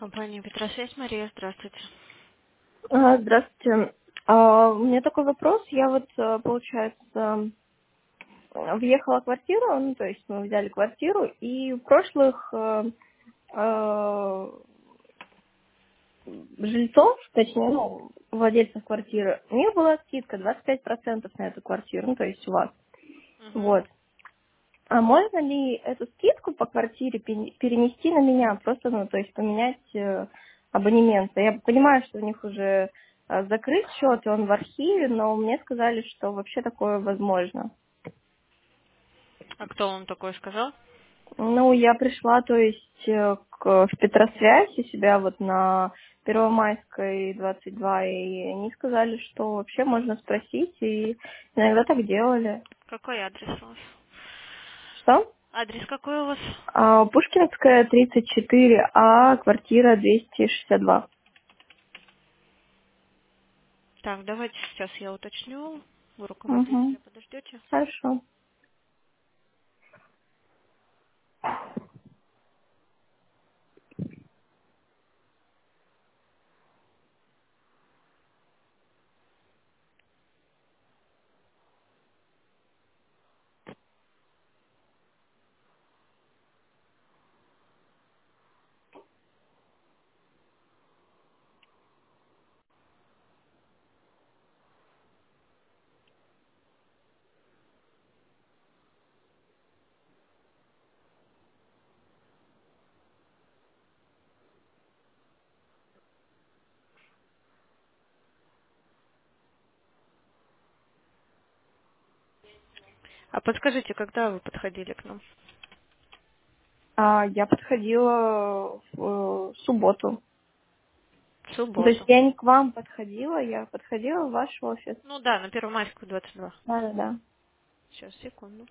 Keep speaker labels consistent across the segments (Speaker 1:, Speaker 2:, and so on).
Speaker 1: Компания Петросвязь, Мария, здравствуйте.
Speaker 2: Здравствуйте. У меня такой вопрос. Я вот, получается, въехала в квартиру, ну, то есть мы взяли квартиру, и у прошлых э, жильцов, точнее, ну, владельцев квартиры, у них была скидка 25% на эту квартиру, ну, то есть у вас.
Speaker 1: Мгм.
Speaker 2: Вот. А можно ли эту скидку по квартире перенести на меня, просто, ну, то есть поменять абонемент? Я понимаю, что у них уже закрыт счет, и он в архиве, но мне сказали, что вообще такое возможно.
Speaker 1: А кто вам такое сказал?
Speaker 2: Ну, я пришла, то есть, в Петросвязь у себя вот на Первомайской 22, и они сказали, что вообще можно спросить, и иногда так делали.
Speaker 1: Какой адрес у вас?
Speaker 2: Что?
Speaker 1: Адрес какой у вас?
Speaker 2: Пушкинская, 34А, квартира 262.
Speaker 1: Так, давайте сейчас я уточню. Вы
Speaker 2: Угу.
Speaker 1: руководителя подождете?
Speaker 2: Хорошо.
Speaker 1: А подскажите, когда вы подходили к нам?
Speaker 2: Я подходила в субботу.
Speaker 1: В
Speaker 2: То есть
Speaker 1: субботу.
Speaker 2: я не к вам подходила, я подходила в ваш офис.
Speaker 1: Ну да, на Первомайскую 22.
Speaker 2: Да-да-да.
Speaker 1: Сейчас, секунду.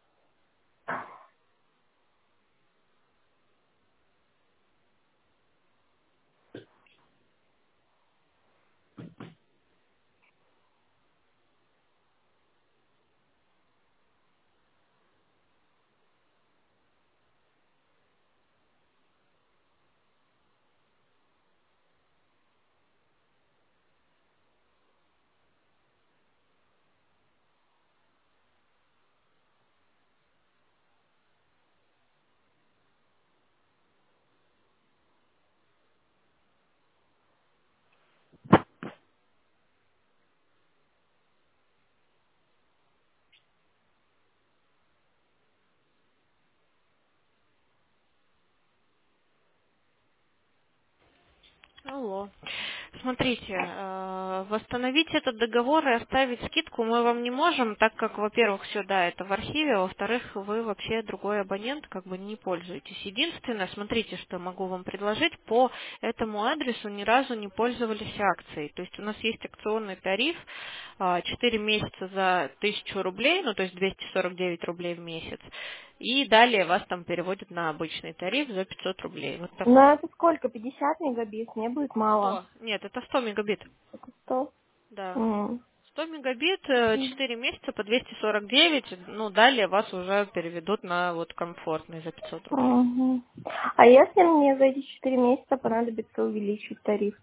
Speaker 1: Алло. Смотрите, восстановить этот договор и оставить скидку мы вам не можем, так как, во-первых, все, да, это в архиве, а во-вторых, вы вообще другой абонент, как бы не пользуетесь. Единственное, смотрите, что могу вам предложить, по этому адресу ни разу не пользовались акцией. То есть у нас есть акционный тариф 4 месяца за 1000 рублей, ну то есть 249 рублей в месяц. И далее вас там переводят на обычный тариф за 500 рублей. Вот такой.
Speaker 2: Ну это сколько? 50 мегабит? Мне будет мало.
Speaker 1: 100. Нет, это 100 мегабит.
Speaker 2: Это 100.
Speaker 1: Да.
Speaker 2: М.
Speaker 1: 100 мегабит,
Speaker 2: М.
Speaker 1: 4 месяца по 249, ну, далее вас уже переведут на вот комфортный за 500 рублей.
Speaker 2: Мгм. А если мне за эти 4 месяца понадобится увеличить тариф,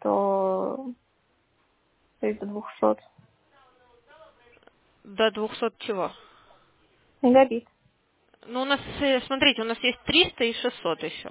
Speaker 2: то есть до 200
Speaker 1: До 200 чего?
Speaker 2: мегабит?
Speaker 1: Ну, у нас, смотрите, у нас есть 300 и 600 еще.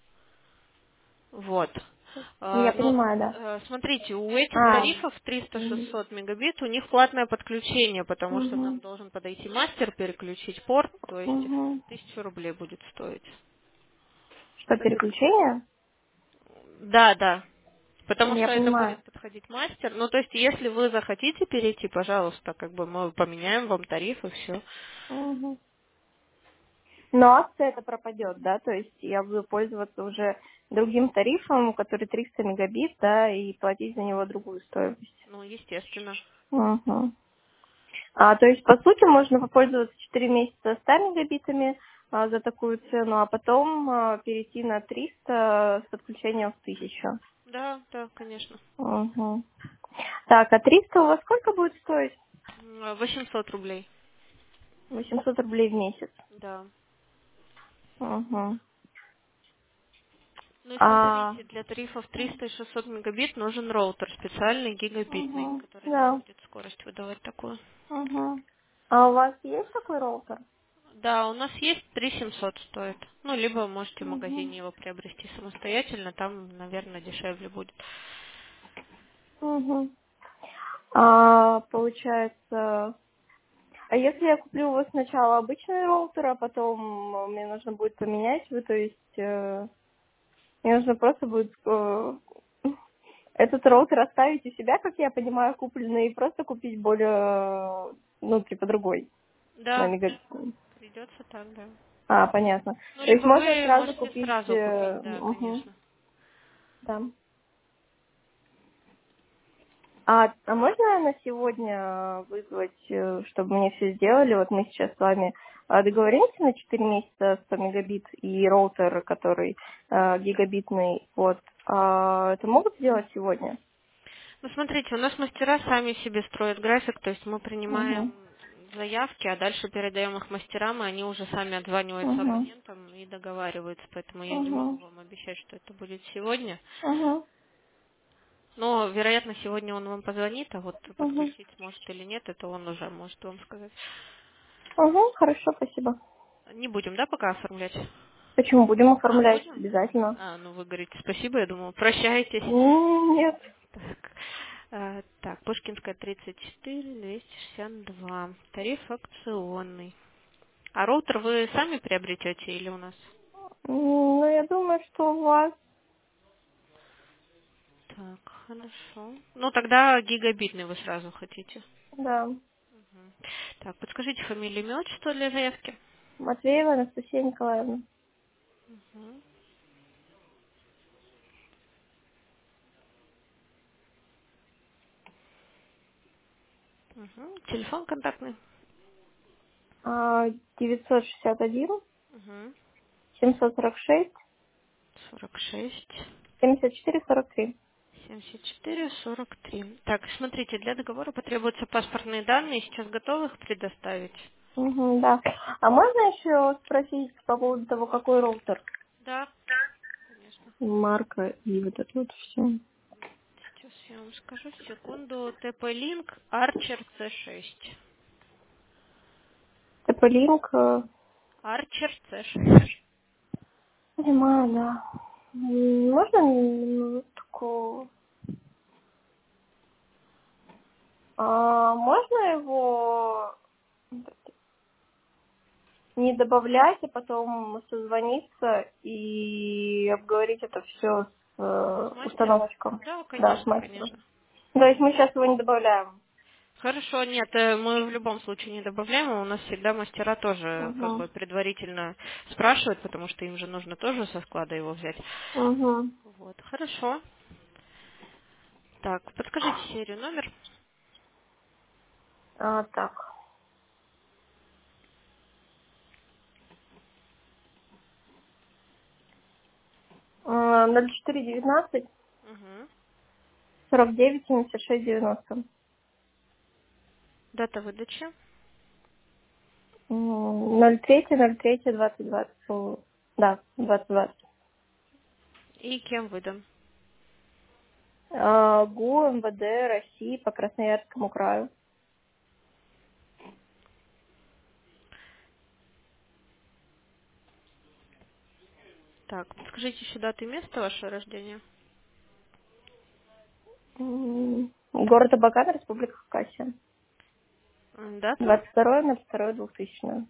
Speaker 1: Вот.
Speaker 2: Я
Speaker 1: Но
Speaker 2: понимаю, да.
Speaker 1: смотрите, у этих
Speaker 2: А,
Speaker 1: тарифов
Speaker 2: мгм.
Speaker 1: 300-600 мегабит, у них платное подключение, потому что нам
Speaker 2: Мгм.
Speaker 1: должен подойти мастер, переключить порт, то есть
Speaker 2: Мгм.
Speaker 1: 1000 рублей будет стоить.
Speaker 2: Что, переключение?
Speaker 1: Да, да. Потому
Speaker 2: Я
Speaker 1: что это
Speaker 2: понимаю.
Speaker 1: будет подходить мастер. Ну, то есть, если вы захотите перейти, пожалуйста, как бы мы поменяем вам тариф и все.
Speaker 2: Мгм. Но акция это пропадет, да? То есть я буду пользоваться уже другим тарифом, который 300 мегабит, да, и платить за него другую стоимость.
Speaker 1: Ну, естественно.
Speaker 2: Мгм. То есть, по сути, можно попользоваться 4 месяца 100 мегабитами за такую цену, а потом перейти на 300 с подключением в 1000.
Speaker 1: Да, да, конечно.
Speaker 2: Мгм. Так, а 300 у вас сколько будет стоить?
Speaker 1: 800 рублей.
Speaker 2: 800 рублей в месяц.
Speaker 1: Да.
Speaker 2: Мгм.
Speaker 1: Ну и
Speaker 2: А,
Speaker 1: смотрите, для тарифов 300 и 600 мегабит нужен роутер специальный, гигабитный, который нам
Speaker 2: да.
Speaker 1: будет скорость выдавать такую.
Speaker 2: Мгм. А у вас есть такой роутер?
Speaker 1: Да, у нас есть 3700 стоит. Ну, либо вы можете в
Speaker 2: Мгм.
Speaker 1: магазине его приобрести самостоятельно, там, наверное, дешевле будет.
Speaker 2: Мгм. Получается, а если я куплю у вас сначала обычный роутер, а потом мне нужно будет поменять его, то есть мне нужно просто будет этот роутер оставить у себя, как я понимаю, купленный, и просто купить более, ну, типа другой на
Speaker 1: Да,
Speaker 2: мегабит.
Speaker 1: придется так, да.
Speaker 2: Понятно.
Speaker 1: Ну,
Speaker 2: То есть
Speaker 1: либо
Speaker 2: можно
Speaker 1: вы
Speaker 2: сразу
Speaker 1: можете
Speaker 2: купить,
Speaker 1: сразу купить, да,
Speaker 2: мгм,
Speaker 1: конечно.
Speaker 2: да. А можно на сегодня вызвать, чтобы мне все сделали? Вот мы сейчас с вами договоримся на 4 месяца 100 мегабит и роутер, который гигабитный. Вот. Это могут сделать сегодня?
Speaker 1: Ну, смотрите, у нас мастера сами себе строят график, то есть мы
Speaker 2: Угу.
Speaker 1: принимаем заявки, а дальше передаем их мастерам, и они уже сами отзваниваются
Speaker 2: Угу.
Speaker 1: абонентам и договариваются, поэтому я не могу
Speaker 2: Угу.
Speaker 1: вам обещать, что это будет сегодня.
Speaker 2: Угу.
Speaker 1: Но, вероятно, сегодня он вам позвонит, а вот
Speaker 2: Угу.
Speaker 1: подключить сможет или нет, это он уже может вам сказать.
Speaker 2: Угу. Хорошо, спасибо.
Speaker 1: Не будем, да, пока оформлять?
Speaker 2: Почему? Будем оформлять
Speaker 1: Будем?
Speaker 2: обязательно.
Speaker 1: Ну вы говорите спасибо, я думала, прощайтесь.
Speaker 2: Нет.
Speaker 1: Так, так, Пушкинская 34, 262. Тариф акционный. А роутер вы сами приобретете или у нас?
Speaker 2: Ну, я думаю, что у вас,
Speaker 1: Так, хорошо. Ну, тогда гигабитный вы сразу хотите.
Speaker 2: да,
Speaker 1: Мгм. Так, подскажите фамилию, имя, отчество для заявки.
Speaker 2: Матвеева Анастасия Николаевна.
Speaker 1: Мгм. Мгм. Телефон контактный.
Speaker 2: 961
Speaker 1: Угу.
Speaker 2: 746
Speaker 1: 46.
Speaker 2: 74 43.
Speaker 1: 74-43. Так, смотрите, для договора потребуются паспортные данные. Сейчас готовы их предоставить?
Speaker 2: Угу, да. А можно еще спросить по поводу того, какой роутер?
Speaker 1: Да, конечно.
Speaker 2: Марка и вот это вот все.
Speaker 1: Сейчас я вам скажу. Секунду. TP-Link Archer C6.
Speaker 2: TP-Link,
Speaker 1: Archer C6.
Speaker 2: понимаю, да. Можно минутку? Можно его не добавлять, а потом созвониться и обговорить это все с
Speaker 1: С мастером?
Speaker 2: установщиком?
Speaker 1: Да,
Speaker 2: Да, с
Speaker 1: конечно,
Speaker 2: мастером.
Speaker 1: конечно.
Speaker 2: То есть мы сейчас его не добавляем.
Speaker 1: Хорошо, нет, мы в любом случае не добавляем, у нас всегда мастера тоже как
Speaker 2: Угу.
Speaker 1: бы предварительно спрашивают, потому что им же нужно тоже со склада его взять.
Speaker 2: Угу.
Speaker 1: Вот, хорошо. Так, подскажите серию, номер.
Speaker 2: Так. 0419
Speaker 1: Угу.
Speaker 2: 49 76 90.
Speaker 1: Дата выдачи
Speaker 2: 03 2020. Да, 2020.
Speaker 1: и кем выдан.
Speaker 2: ГУ МВД России по Красноярскому краю.
Speaker 1: Так, подскажите еще дату и место вашего рождения.
Speaker 2: Город Абакан, Республика Хакасия.
Speaker 1: Дату
Speaker 2: 22.02.2000.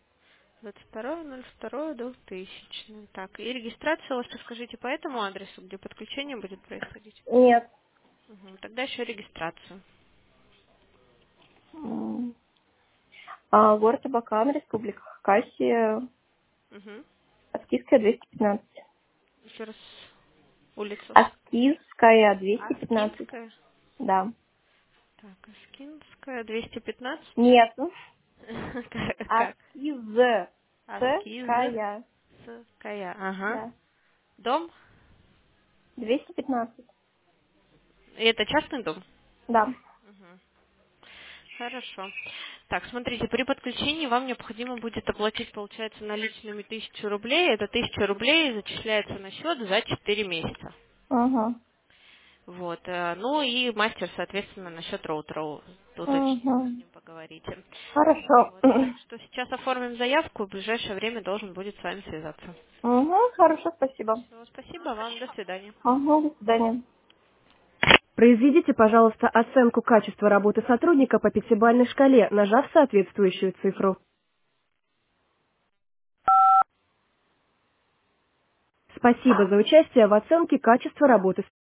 Speaker 1: 22.02.2000. Так, и регистрация у вас, подскажите, по этому адресу, где подключение будет происходить?
Speaker 2: Нет.
Speaker 1: Угу, тогда еще регистрацию.
Speaker 2: М, Город Абакан, Республика Хакасия.
Speaker 1: Угу.
Speaker 2: Аскизская 215.
Speaker 1: Еще раз улицу.
Speaker 2: Аскизская 215.
Speaker 1: Аскинская.
Speaker 2: Да.
Speaker 1: Так, Аскинская, 215.
Speaker 2: Нет.
Speaker 1: Как?
Speaker 2: Аскизская.
Speaker 1: Аскизская. Ага.
Speaker 2: Да.
Speaker 1: Дом?
Speaker 2: 215.
Speaker 1: И это частный дом?
Speaker 2: Да.
Speaker 1: Угу. Хорошо. Так, смотрите, при подключении вам необходимо будет оплатить, получается, наличными 1000 рублей. Это 1000 рублей зачисляется на счет за 4 месяца.
Speaker 2: Ага.
Speaker 1: Вот. Ну и мастер, соответственно, насчет роутера уточните,
Speaker 2: Ага.
Speaker 1: с ним поговорите.
Speaker 2: Хорошо.
Speaker 1: Вот. Так что сейчас оформим заявку, в ближайшее время должен будет с вами связаться.
Speaker 2: Угу, хорошо, спасибо.
Speaker 1: Всего спасибо вам, до свидания.
Speaker 2: Ага, до свидания.
Speaker 3: Произведите, пожалуйста, оценку качества работы сотрудника по пятибалльной шкале, нажав соответствующую цифру. Спасибо за участие в оценке качества работы